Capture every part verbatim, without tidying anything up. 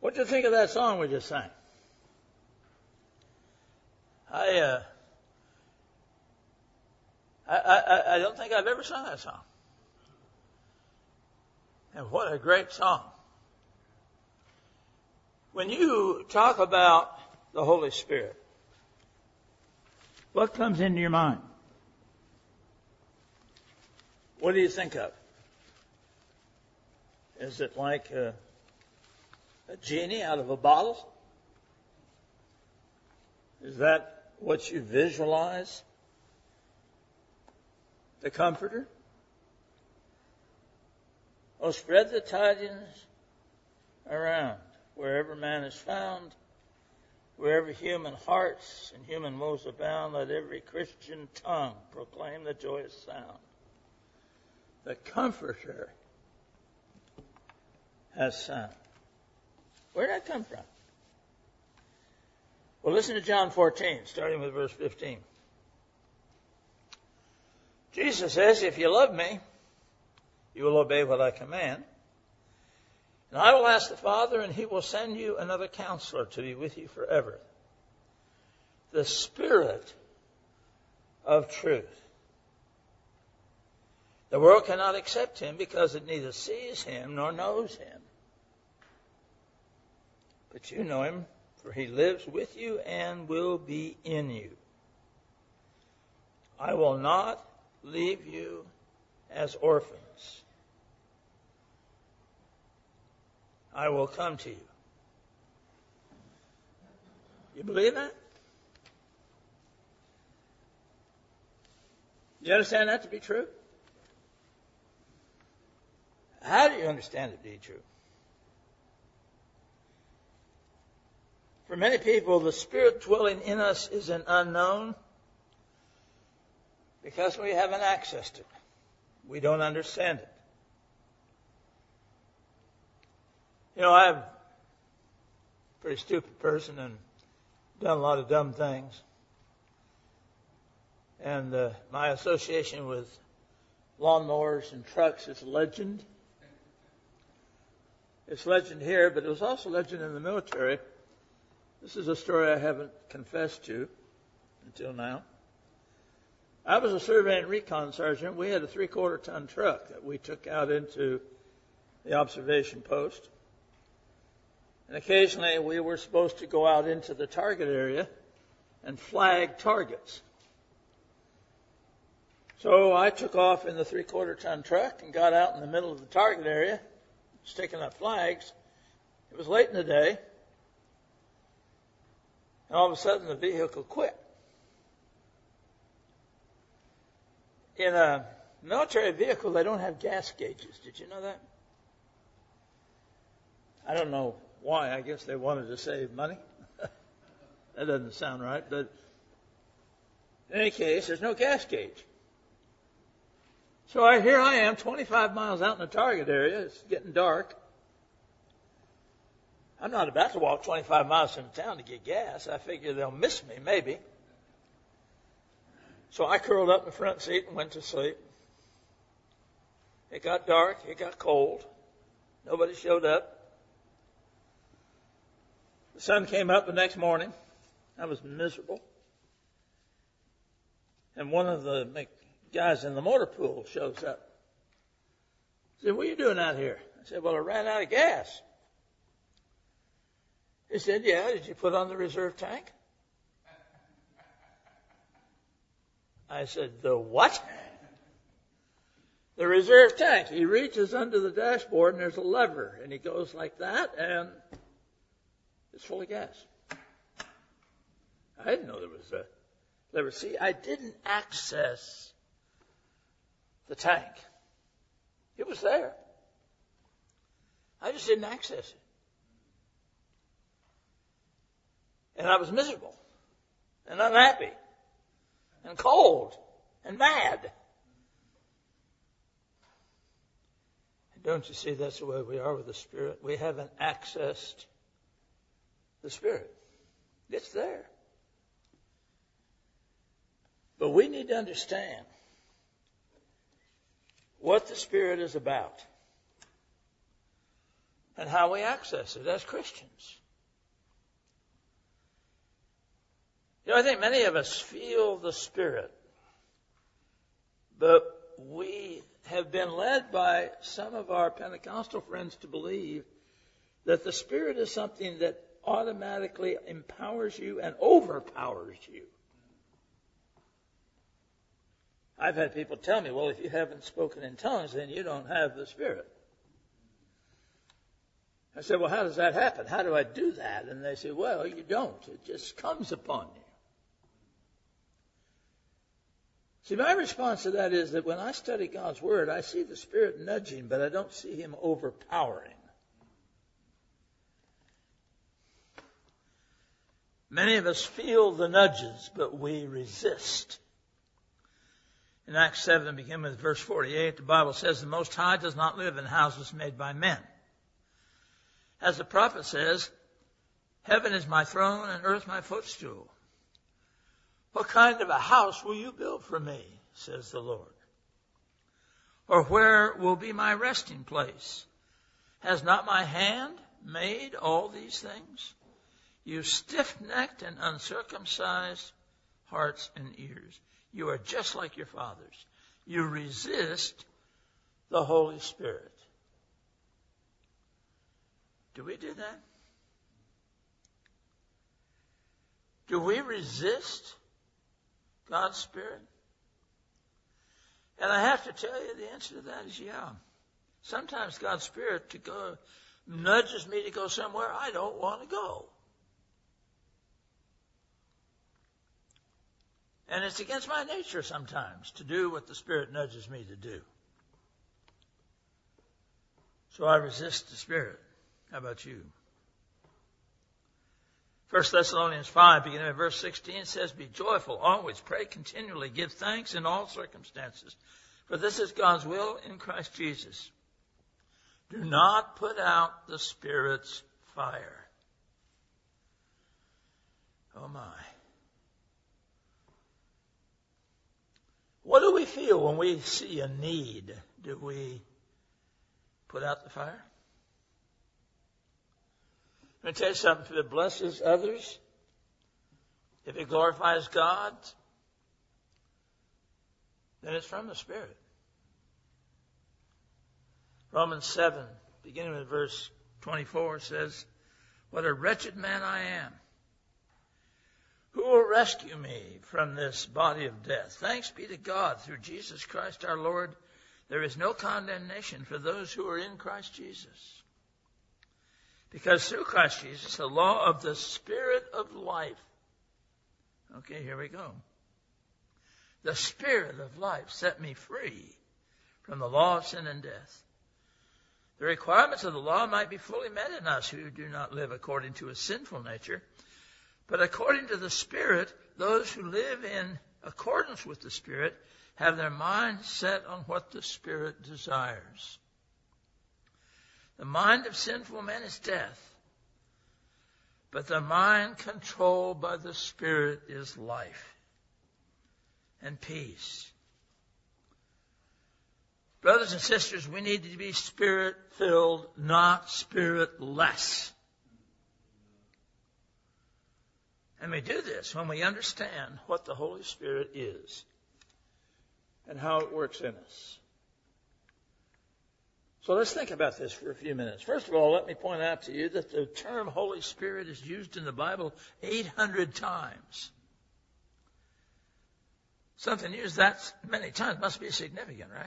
What do you think of that song we just sang? I, uh, I, I, I don't think I've ever sung that song. And what a great song. When you talk about the Holy Spirit, what comes into your mind? What do you think of? Is it like a, a genie out of a bottle? Is that what you visualize? The Comforter? Oh, spread the tidings around wherever man is found, wherever human hearts and human woes abound, let every Christian tongue proclaim the joyous sound. The Comforter has sound. Where did that come from? Well, listen to John fourteen, starting with verse fifteen. Jesus says, if you love me, you will obey what I command. And I will ask the Father, and he will send you another counselor to be with you forever. The Spirit of truth. The world cannot accept him because it neither sees him nor knows him. But you know him, for he lives with you and will be in you. I will not leave you as orphans. I will come to you. You believe that? You understand that to be true? How do you understand it to be true? For many people, the Spirit dwelling in us is an unknown because we haven't accessed it. We don't understand it. You know, I'm a pretty stupid person and done a lot of dumb things. And uh, my association with lawnmowers and trucks is legend. It's legend here, but it was also legend in the military. This is a story I haven't confessed to until now. I was a survey and recon sergeant. We had a three-quarter ton truck that we took out into the observation post. And occasionally we were supposed to go out into the target area and flag targets. So I took off in the three-quarter ton truck and got out in the middle of the target area, sticking up flags. It was late in the day. And all of a sudden the vehicle quit. In a military vehicle, they don't have gas gauges. Did you know that? I don't know why. I guess they wanted to save money. That doesn't sound right. But in any case, there's no gas gauge. So I, here I am, twenty-five miles out in the target area. It's getting dark. I'm not about to walk twenty-five miles into town to get gas. I figure they'll miss me, maybe. So I curled up in the front seat and went to sleep. It got dark. It got cold. Nobody showed up. The sun came up the next morning. I was miserable. And one of the guys in the motor pool shows up. He said, what are you doing out here? I said, well, I ran out of gas. He said, yeah, did you put on the reserve tank? I said, the what? The reserve tank. He reaches under the dashboard and there's a lever and he goes like that and it's full of gas. I didn't know there was a lever. See, I didn't access the tank. It was there. I just didn't access it. And I was miserable and unhappy and cold and mad. And don't you see that's the way we are with the Spirit? We haven't accessed the Spirit. It's there. But we need to understand what the Spirit is about. and how we access it as Christians. You know, I think many of us feel the Spirit, but we have been led by some of our Pentecostal friends to believe that the Spirit is something that automatically empowers you and overpowers you. I've had people tell me, well, if you haven't spoken in tongues, then you don't have the Spirit. I said, well, how does that happen? How do I do that? And they say, well, you don't. It just comes upon you. See, my response to that is that when I study God's Word, I see the Spirit nudging, but I don't see Him overpowering. Many of us feel the nudges, but we resist. In Acts seven, beginning with verse forty-eight, the Bible says, the Most High does not live in houses made by men. As the prophet says, heaven is my throne and earth my footstool. What kind of a house will you build for me, says the Lord? Or where will be my resting place? Has not my hand made all these things? You stiff-necked and uncircumcised hearts and ears. You are just like your fathers. You resist the Holy Spirit. Do we do that? Do we resist God's Spirit? And I have to tell you, the answer to that is yeah. Sometimes God's Spirit to go nudges me to go somewhere I don't want to go. And it's against my nature sometimes to do what the Spirit nudges me to do. So I resist the Spirit. How about you? First Thessalonians five, beginning at verse sixteen, says, be joyful, always pray continually, give thanks in all circumstances, for this is God's will in Christ Jesus. Do not put out the Spirit's fire. Oh my. What do we feel when we see a need? Do we put out the fire? Let me tell you something. If it blesses others, if it glorifies God, then it's from the Spirit. Romans seven, beginning with verse twenty-four, says, what a wretched man I am. Who will rescue me from this body of death? Thanks be to God through Jesus Christ our Lord. There is no condemnation for those who are in Christ Jesus. Because through Christ Jesus, the law of the Spirit of life. Okay, here we go. The Spirit of life set me free from the law of sin and death. The requirements of the law might be fully met in us who do not live according to a sinful nature, but according to the Spirit, those who live in accordance with the Spirit have their mind set on what the Spirit desires. The mind of sinful men is death, but the mind controlled by the Spirit is life and peace. Brothers and sisters, we need to be Spirit-filled, not Spirit-less. And we do this when we understand what the Holy Spirit is and how it works in us. So let's think about this for a few minutes. First of all, let me point out to you that the term Holy Spirit is used in the Bible eight hundred times. Something used that many times must be significant, right?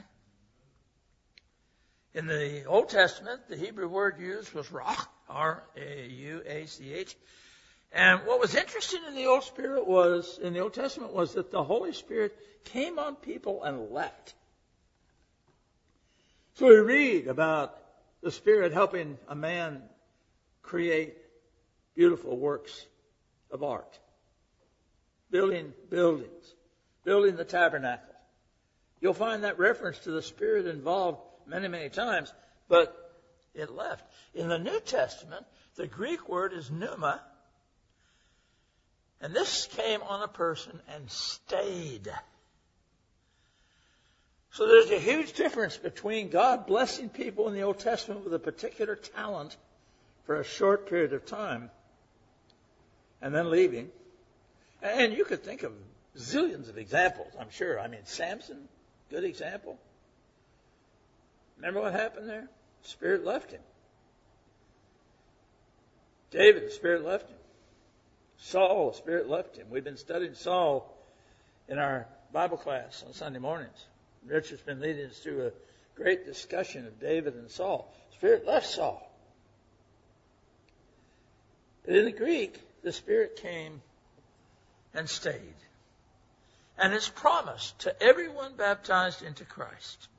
In the Old Testament, the Hebrew word used was Ruach, R A U A C H. And what was interesting in the Old Spirit was, in the Old Testament, was that the Holy Spirit came on people and left. So we read about the Spirit helping a man create beautiful works of art, building buildings, building the tabernacle. You'll find that reference to the Spirit involved many, many times, but it left. In the New Testament, the Greek word is pneuma, and this came on a person and stayed. So there's a huge difference between God blessing people in the Old Testament with a particular talent for a short period of time and then leaving. And you could think of zillions of examples, I'm sure. I mean, Samson, good example. Remember what happened there? The Spirit left him. David, the Spirit left him. Saul, the Spirit left him. We've been studying Saul in our Bible class on Sunday mornings. Richard's been leading us through a great discussion of David and Saul. The Spirit left Saul. But in the Greek, the Spirit came and stayed. And it's promised to everyone baptized into Christ.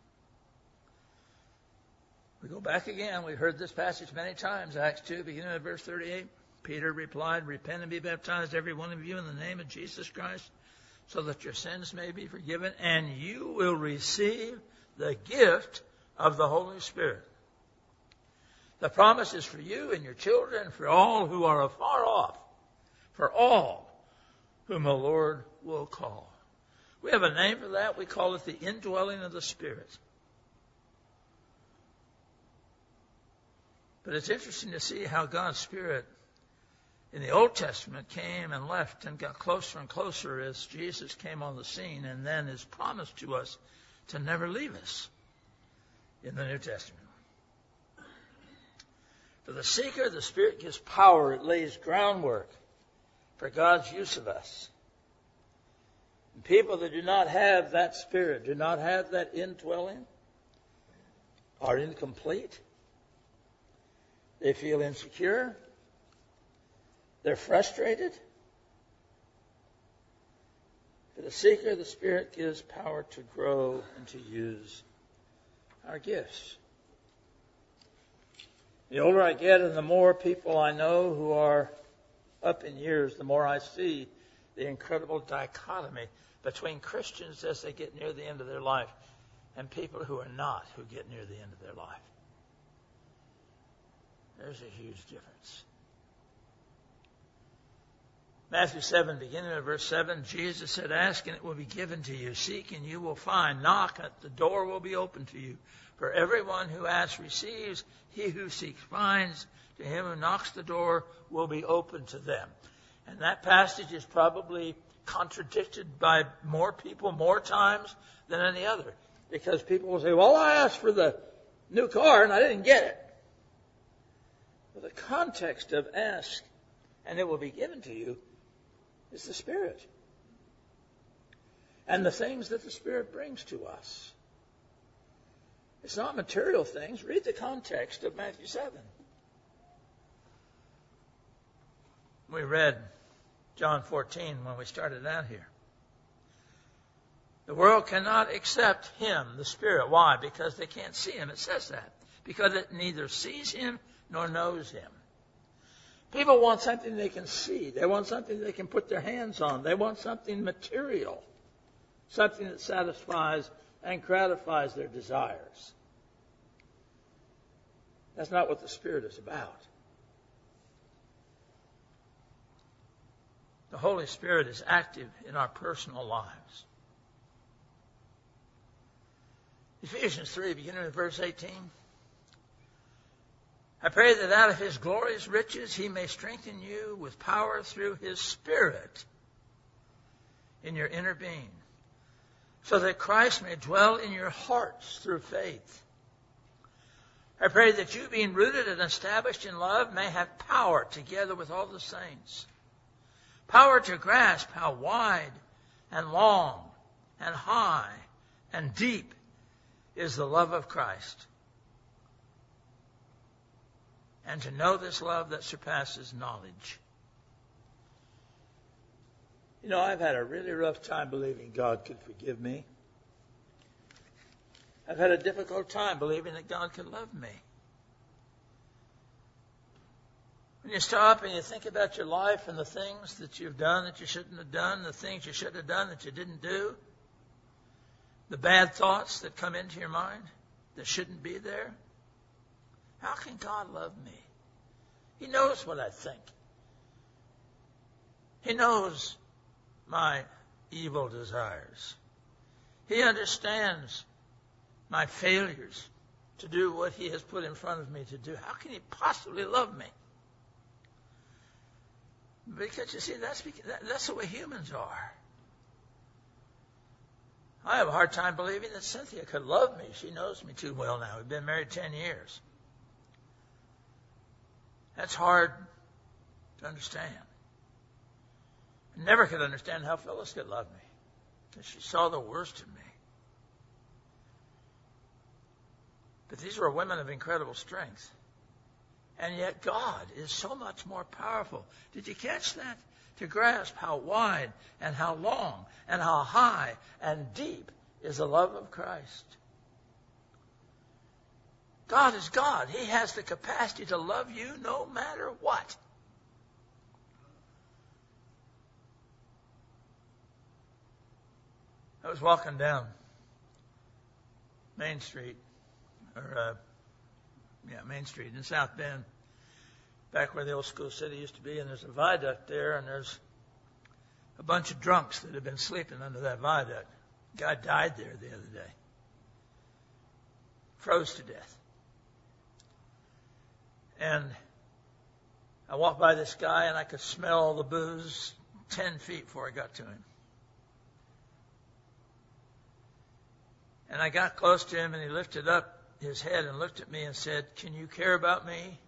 We go back again. We've heard this passage many times. Acts two, beginning at verse thirty-eight. Peter replied, "Repent and be baptized, every one of you, in the name of Jesus Christ, so that your sins may be forgiven, and you will receive the gift of the Holy Spirit." The promise is for you and your children, for all who are afar off, for all whom the Lord will call. We have a name for that. We call it the indwelling of the Spirit. But it's interesting to see how God's Spirit in the Old Testament came and left and got closer and closer as Jesus came on the scene, and then is promised to us to never leave us in the New Testament. For the seeker, the Spirit gives power. It lays groundwork for God's use of us. And people that do not have that Spirit, do not have that indwelling, are incomplete. They feel insecure. They're frustrated. For the seeker, the Spirit gives power to grow and to use our gifts. The older I get and the more people I know who are up in years, the more I see the incredible dichotomy between Christians as they get near the end of their life and people who are not, who get near the end of their life. There's a huge difference. Matthew seven, beginning at verse seven, Jesus said, "Ask and it will be given to you. Seek and you will find. Knock and the door will be open to you. For everyone who asks receives. He who seeks finds. To him who knocks the door will be open to them." And that passage is probably contradicted by more people more times than any other. Because people will say, "Well, I asked for the new car and I didn't get it." Well, the context of ask and it will be given to you is the Spirit. And the things that the Spirit brings to us. It's not material things. Read the context of Matthew seven. We read John fourteen when we started out here. The world cannot accept Him, the Spirit. Why? Because they can't see Him. It says that. Because it neither sees Him nor knows Him. People want something they can see. They want something they can put their hands on. They want something material. Something that satisfies and gratifies their desires. That's not what the Spirit is about. The Holy Spirit is active in our personal lives. Ephesians three, beginning with verse eighteen. "I pray that out of His glorious riches He may strengthen you with power through His Spirit in your inner being, so that Christ may dwell in your hearts through faith. I pray that you, being rooted and established in love, may have power together with all the saints, power to grasp how wide and long and high and deep is the love of Christ, and to know this love that surpasses knowledge." You know, I've had a really rough time believing God could forgive me. I've had a difficult time believing that God could love me. When you stop and you think about your life and the things that you've done that you shouldn't have done, the things you should have done that you didn't do, the bad thoughts that come into your mind that shouldn't be there, how can God love me? He knows what I think. He knows my evil desires. He understands my failures to do what he has put in front of me to do. How can he possibly love me? Because, you see, that's, because, that, that's the way humans are. I have a hard time believing that Cynthia could love me. She knows me too well now. We've been married ten years. That's hard to understand. I never could understand how Phyllis could love me, because she saw the worst in me. But these were women of incredible strength. And yet God is so much more powerful. Did you catch that? To grasp how wide and how long and how high and deep is the love of Christ. God is God. He has the capacity to love you no matter what. I was walking down Main Street, or uh, yeah, Main Street in South Bend, back where the old School City used to be, and there's a viaduct there, and there's a bunch of drunks that have been sleeping under that viaduct. A guy died there the other day. Froze to death. And I walked by this guy, and I could smell the booze ten feet before I got to him. And I got close to him, and he lifted up his head and looked at me and said, "Can you care about me?"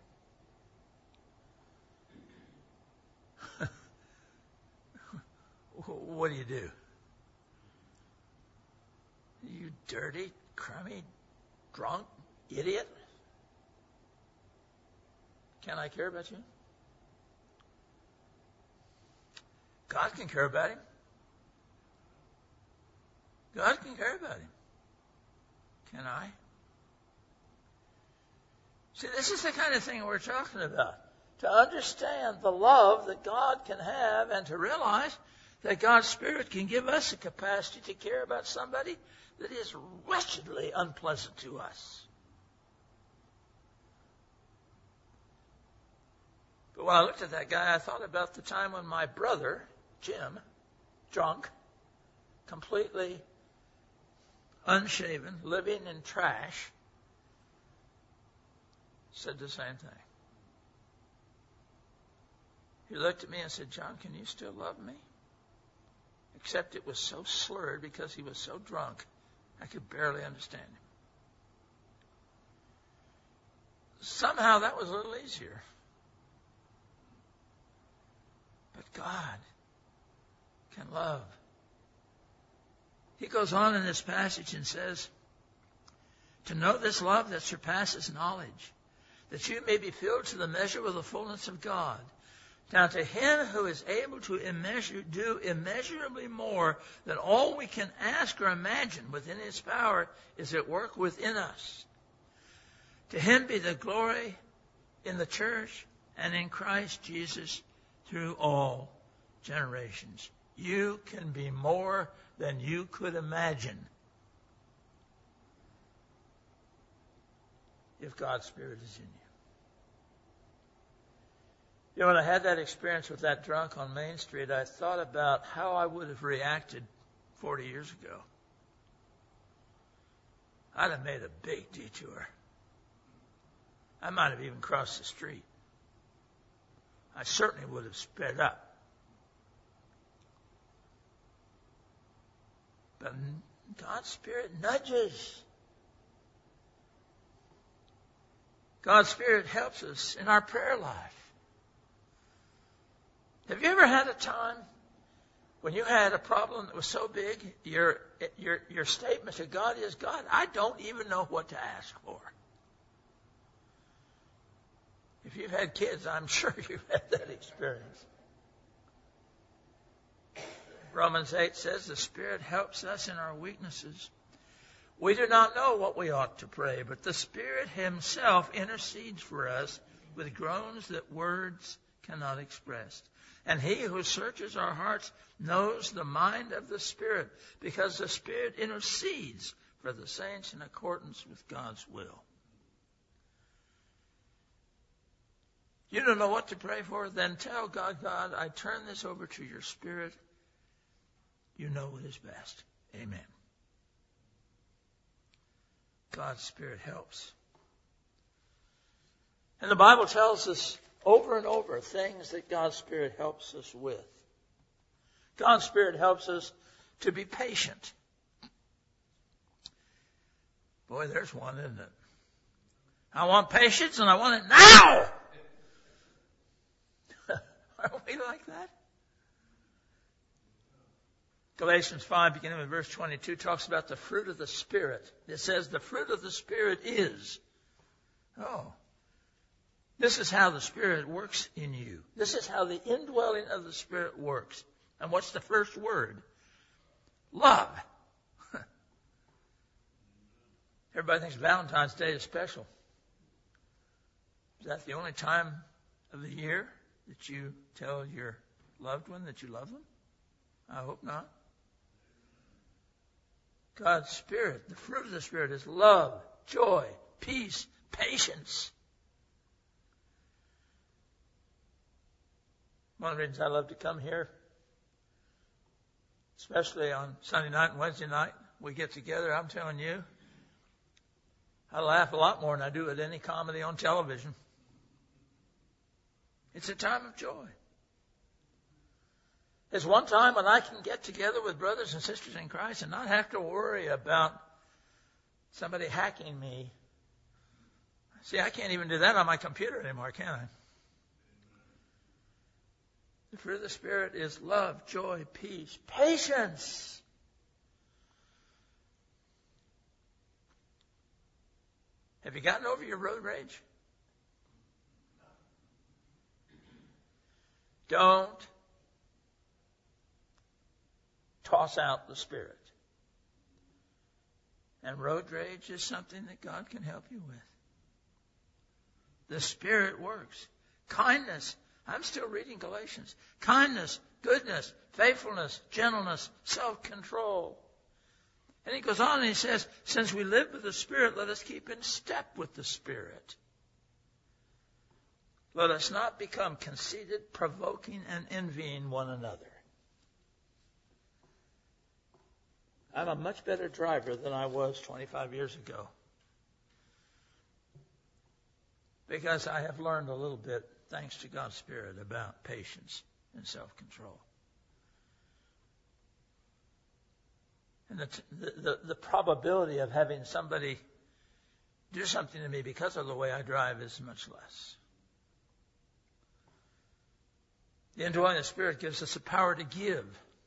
What do you do? You dirty, crummy, drunk, idiot. Can I care about you? God can care about him. God can care about him. Can I? See, this is the kind of thing we're talking about. To understand the love that God can have and to realize that God's Spirit can give us a capacity to care about somebody that is wretchedly unpleasant to us. But when I looked at that guy, I thought about the time when my brother, Jim, drunk, completely unshaven, living in trash, said the same thing. He looked at me and said, "John, can you still love me?" Except it was so slurred because he was so drunk, I could barely understand him. Somehow that was a little easier. But God can love. He goes on in this passage and says, "To know this love that surpasses knowledge, that you may be filled to the measure of the fullness of God. Now to him who is able to immeasure, do immeasurably more than all we can ask or imagine within his power is at work within us. To him be the glory in the church and in Christ Jesus through all generations." You can be more than you could imagine if God's Spirit is in you. You know, when I had that experience with that drunk on Main Street, I thought about how I would have reacted forty years ago. I'd have made a big detour. I might have even crossed the street. I certainly would have sped up. But God's Spirit nudges. God's Spirit helps us in our prayer life. Have you ever had a time when you had a problem that was so big, your, your, your statement to God is, "God, I don't even know what to ask for"? If you've had kids, I'm sure you've had that experience. Romans eight says the Spirit helps us in our weaknesses. We do not know what we ought to pray, but the Spirit himself intercedes for us with groans that words cannot express. And he who searches our hearts knows the mind of the Spirit, because the Spirit intercedes for the saints in accordance with God's will. You don't know what to pray for? Then tell God, "God, I turn this over to your Spirit. You know what is best." Amen. God's Spirit helps. And the Bible tells us over and over things that God's Spirit helps us with. God's Spirit helps us to be patient. Boy, there's one, isn't it? I want patience and I want it now! Aren't we like that? Galatians five, beginning with verse twenty-two, talks about the fruit of the Spirit. It says the fruit of the Spirit is. Oh. This is how the Spirit works in you. This is how the indwelling of the Spirit works. And what's the first word? Love. Everybody thinks Valentine's Day is special. Is that the only time of the year that you tell your loved one that you love them? I hope not. God's Spirit, the fruit of the Spirit is love, joy, peace, patience. One of the reasons I love to come here, especially on Sunday night and Wednesday night, we get together, I'm telling you, I laugh a lot more than I do at any comedy on television. It's a time of joy. There's one time when I can get together with brothers and sisters in Christ and not have to worry about somebody hacking me. See, I can't even do that on my computer anymore, can I? The fruit of the Spirit is love, joy, peace, patience. Have you gotten over your road rage? Don't toss out the Spirit. And road rage is something that God can help you with. The Spirit works. Kindness. I'm still reading Galatians. Kindness, goodness, faithfulness, gentleness, self-control. And he goes on and he says, since we live with the Spirit, let us keep in step with the Spirit. Let us not become conceited, provoking, and envying one another. I'm a much better driver than I was twenty-five years ago. Because I have learned a little bit, thanks to God's Spirit, about patience and self-control. And the, the, the probability of having somebody do something to me because of the way I drive is much less. The indwelling of the Spirit gives us the power to give.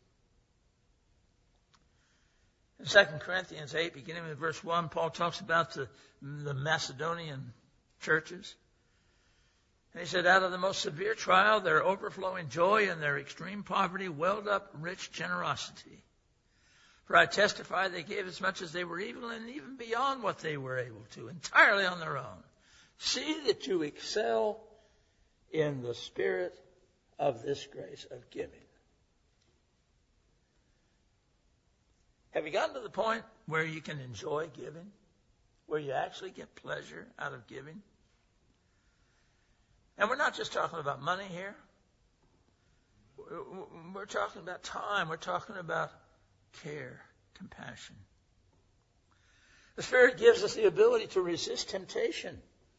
In Second Corinthians eight, beginning with verse one, Paul talks about the, the Macedonian churches. And he said, out of the most severe trial, their overflowing joy and their extreme poverty welled up rich generosity. For I testify they gave as much as they were able and even beyond what they were able to, entirely on their own. See that you excel in the spirit of this grace of giving. Have you gotten to the point where you can enjoy giving? Where you actually get pleasure out of giving? And we're not just talking about money here. We're talking about time. We're talking about care, compassion. The Spirit gives us the ability to resist temptation.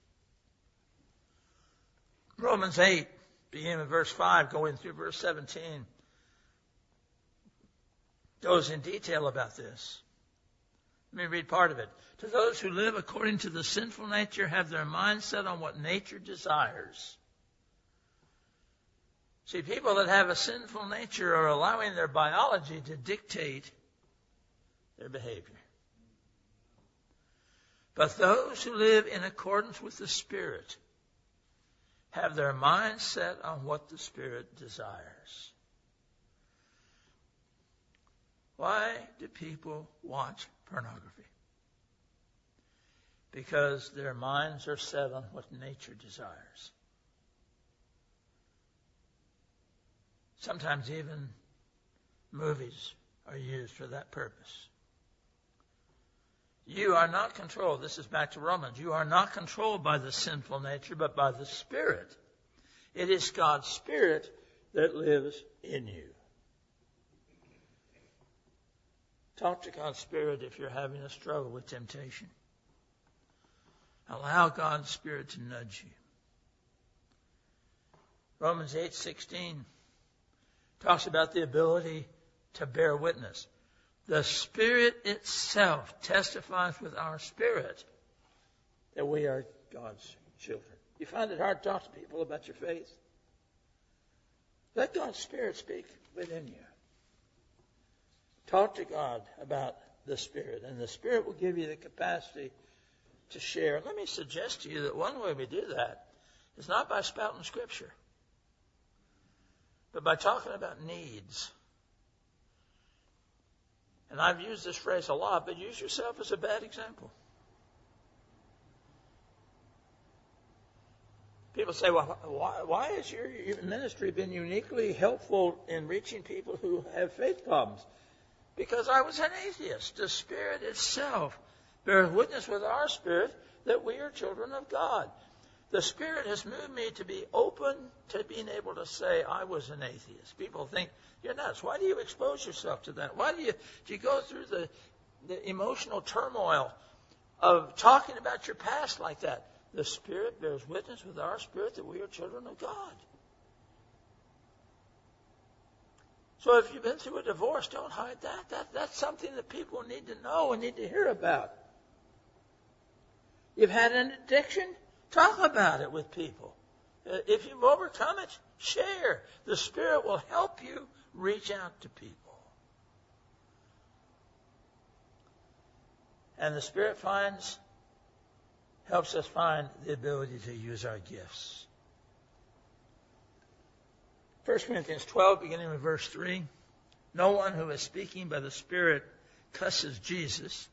Romans eight, beginning with verse five, going through verse seventeen, goes in detail about this. Let me read part of it. To those who live according to the sinful nature have their mind set on what nature desires. See, people that have a sinful nature are allowing their biology to dictate their behavior. But those who live in accordance with the Spirit have their mind set on what the Spirit desires. Why do people watch pornography? Because their minds are set on what nature desires. Sometimes even movies are used for that purpose. You are not controlled. This is back to Romans. You are not controlled by the sinful nature, but by the Spirit. It is God's Spirit that lives in you. Talk to God's Spirit if you're having a struggle with temptation. Allow God's Spirit to nudge you. Romans eight sixteen talks about the ability to bear witness. The Spirit itself testifies with our spirit that we are God's children. You find it hard to talk to people about your faith? Let God's Spirit speak within you. Talk to God about the Spirit, and the Spirit will give you the capacity to share. Let me suggest to you that one way we do that is not by spouting Scripture, but by talking about needs. And I've used this phrase a lot, but use yourself as a bad example. People say, well, why, why has your ministry been uniquely helpful in reaching people who have faith problems? Because I was an atheist. The Spirit itself bears witness with our spirit that we are children of God. The Spirit has moved me to be open to being able to say I was an atheist. People think, you're nuts. Why do you expose yourself to that? Why do you, do you go through the, the emotional turmoil of talking about your past like that? The Spirit bears witness with our spirit that we are children of God. So if you've been through a divorce, don't hide that. that. That's something that people need to know and need to hear about. You've had an addiction? Talk about it with people. Uh, if you've overcome it, share. The Spirit will help you reach out to people. And the Spirit finds, helps us find the ability to use our gifts. First Corinthians twelve, beginning with verse three. No one who is speaking by the Spirit cusses Jesus.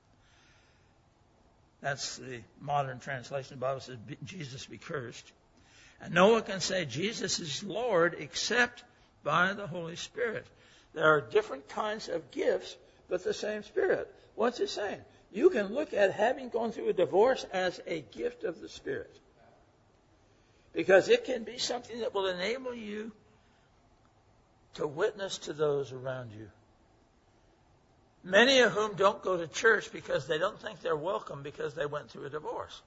That's the modern translation. The Bible says, Jesus be cursed. And no one can say Jesus is Lord except by the Holy Spirit. There are different kinds of gifts, but the same Spirit. What's it saying? You can look at having gone through a divorce as a gift of the Spirit. Because it can be something that will enable you to witness to those around you. Many of whom don't go to church because they don't think they're welcome because they went through a divorce.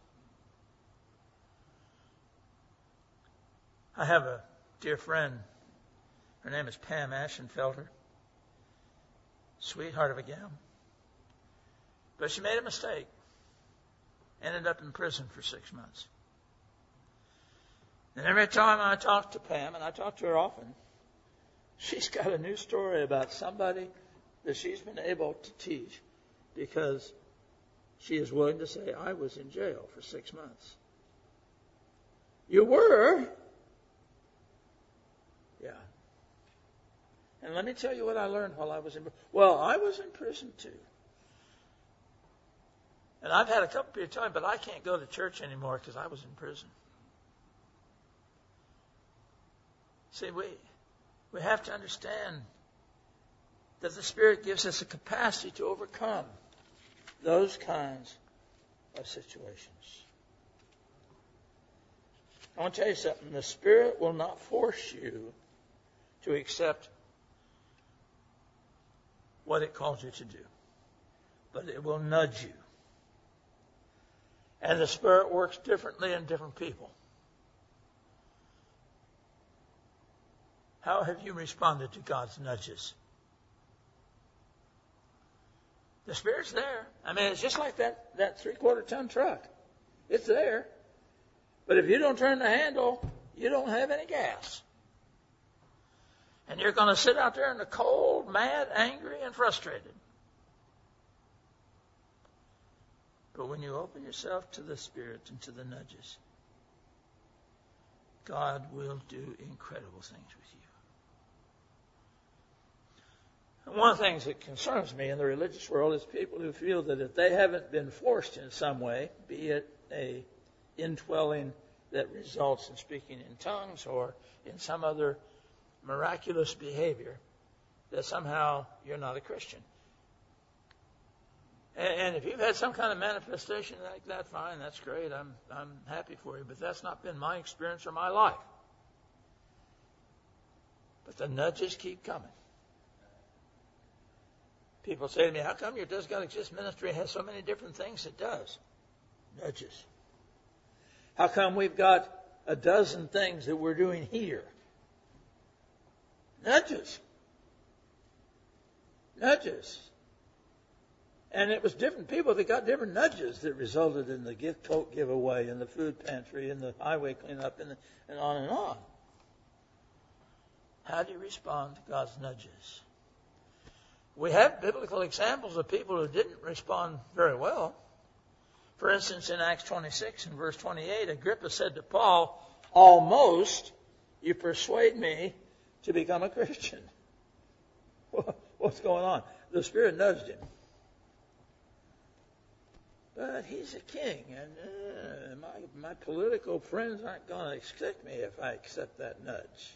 I have a dear friend. Her name is Pam Ashenfelter. Sweetheart of a gal. But she made a mistake. Ended up in prison for six months. And every time I talk to Pam, and I talk to her often, she's got a new story about somebody that she's been able to teach because she is willing to say, I was in jail for six months. You were? Yeah. And let me tell you what I learned while I was in prison. Well, I was in prison too. And I've had a couple periods of time, but I can't go to church anymore because I was in prison. See, we we have to understand that the Spirit gives us a capacity to overcome those kinds of situations. I want to tell you something. The Spirit will not force you to accept what it calls you to do, but it will nudge you. And the Spirit works differently in different people. How have you responded to God's nudges? The Spirit's there. I mean, it's just like that, that three-quarter ton truck. It's there. But if you don't turn the handle, you don't have any gas. And you're going to sit out there in the cold, mad, angry, and frustrated. But when you open yourself to the Spirit and to the nudges, God will do incredible things with you. And one of the things that concerns me in the religious world is people who feel that if they haven't been forced in some way, be it a indwelling that results in speaking in tongues or in some other miraculous behavior, that somehow you're not a Christian. And if you've had some kind of manifestation like that, fine, that's great. I'm I'm happy for you. But that's not been my experience or my life. But the nudges keep coming. People say to me, how come your Does God Exist ministry has so many different things it does? Nudges. How come we've got a dozen things that we're doing here? Nudges. Nudges. And it was different people that got different nudges that resulted in the gift coat giveaway and the food pantry and the highway cleanup and, the, and on and on. How do you respond to God's nudges? We have biblical examples of people who didn't respond very well. For instance, in Acts twenty-six and verse twenty-eight, Agrippa said to Paul, "Almost you persuade me to become a Christian." What's going on? The Spirit nudged him. But he's a king, and uh, my, my political friends aren't going to accept me if I accept that nudge.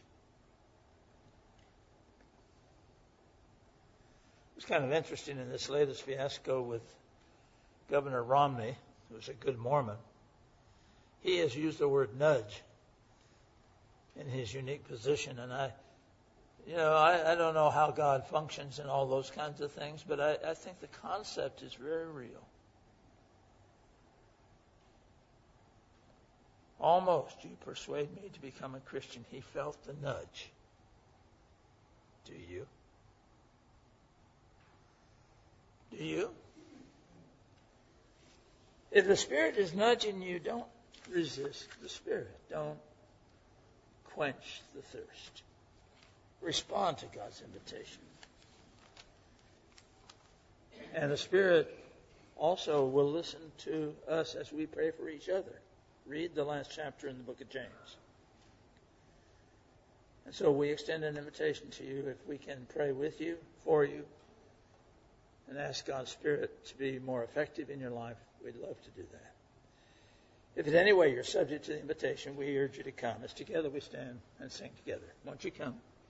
It's kind of interesting in this latest fiasco with Governor Romney, who's a good Mormon. He has used the word nudge in his unique position, and I, you know, I, I don't know how God functions in all those kinds of things, but I, I think the concept is very real. Almost you persuade me to become a Christian. He felt the nudge. Do you? Do you? If the Spirit is nudging you, don't resist the Spirit. Don't quench the thirst. Respond to God's invitation. And the Spirit also will listen to us as we pray for each other. Read the last chapter in the book of James. And so we extend an invitation to you if we can pray with you, for you, and ask God's Spirit to be more effective in your life. We'd love to do that. If in any way you're subject to the invitation, we urge you to come. As together we stand and sing together. Won't you come?